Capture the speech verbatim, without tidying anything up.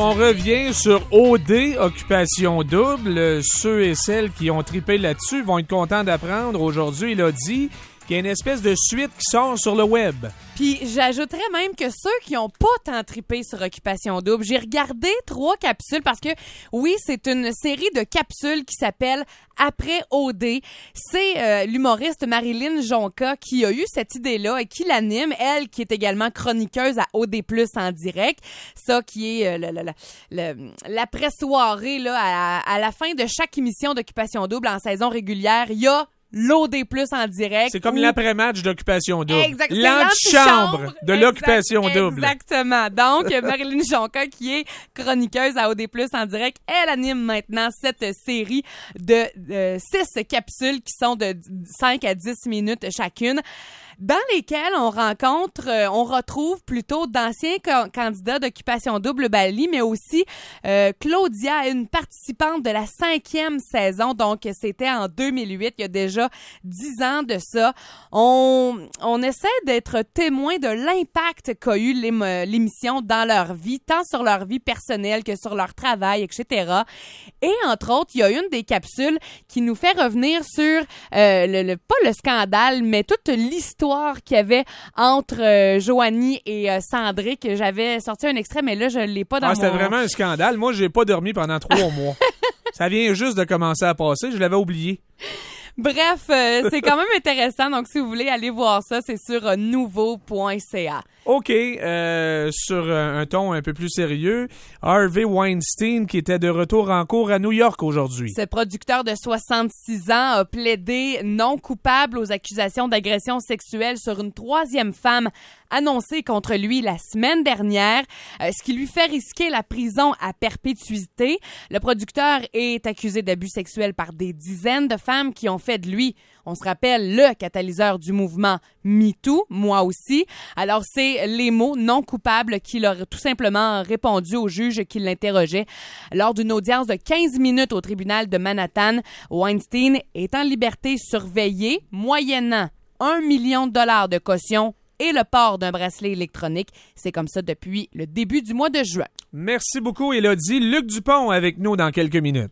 on revient sur O D, Occupation Double. Ceux et celles qui ont trippé là-dessus vont être contents d'apprendre aujourd'hui, il a dit, qu'il y a une espèce de suite qui sort sur le web. Puis j'ajouterais même que ceux qui n'ont pas tant trippé sur Occupation Double, j'ai regardé trois capsules parce que, oui, c'est une série de capsules qui s'appelle Après O D. C'est euh, l'humoriste Marilyn Jonca qui a eu cette idée-là et qui l'anime, elle qui est également chroniqueuse à O D plus, en direct. Ça qui est euh, le, le, le, le, l'après-soirée là, à, à la fin de chaque émission d'Occupation Double en saison régulière, il y a l'O D plus en direct. C'est comme où... l'après-match d'Occupation Double. Exact. L'antichambre de exact, l'Occupation Double. Exactement. Donc, Marilyn Jonca, qui est chroniqueuse à O D plus en direct, elle anime maintenant cette série de euh, six capsules qui sont de cinq à dix minutes chacune, dans lesquelles on rencontre, euh, on retrouve plutôt d'anciens ca- candidats d'Occupation Double Bali, mais aussi euh, Claudia, une participante de la cinquième saison. Donc, c'était en deux mille huit, il y a déjà dix ans de ça. On, on essaie d'être témoin de l'impact qu'a eu l'ém- l'émission dans leur vie, tant sur leur vie personnelle que sur leur travail, et cetera. Et entre autres, il y a une des capsules qui nous fait revenir sur, euh, le, le, pas le scandale, mais toute l'histoire qu'il y avait entre euh, Joanie et euh, Sandré, que j'avais sorti un extrait, mais là, je l'ai pas dans ah, mon... C'était vraiment un scandale. Moi, j'ai pas dormi pendant trois mois. Ça vient juste de commencer à passer. Je l'avais oublié. Bref, euh, c'est quand même intéressant. Donc, si vous voulez aller voir ça, c'est sur euh, nouveau point c a. OK. Euh, sur un ton un peu plus sérieux, Harvey Weinstein, qui était de retour en cours à New York aujourd'hui. Ce producteur de soixante-six ans a plaidé non coupable aux accusations d'agression sexuelle sur une troisième femme annoncée contre lui la semaine dernière, euh, ce qui lui fait risquer la prison à perpétuité. Le producteur est accusé d'abus sexuels par des dizaines de femmes qui ont fait de lui, on se rappelle, le catalyseur du mouvement MeToo, moi aussi. Alors, c'est les mots non coupables qu'il a tout simplement répondu au juge qui l'interrogeait. Lors d'une audience de quinze minutes au tribunal de Manhattan, Weinstein est en liberté surveillée, moyennant un million de dollars de caution et le port d'un bracelet électronique. C'est comme ça depuis le début du mois de juin. Merci beaucoup, Élodie. Luc Dupont avec nous dans quelques minutes.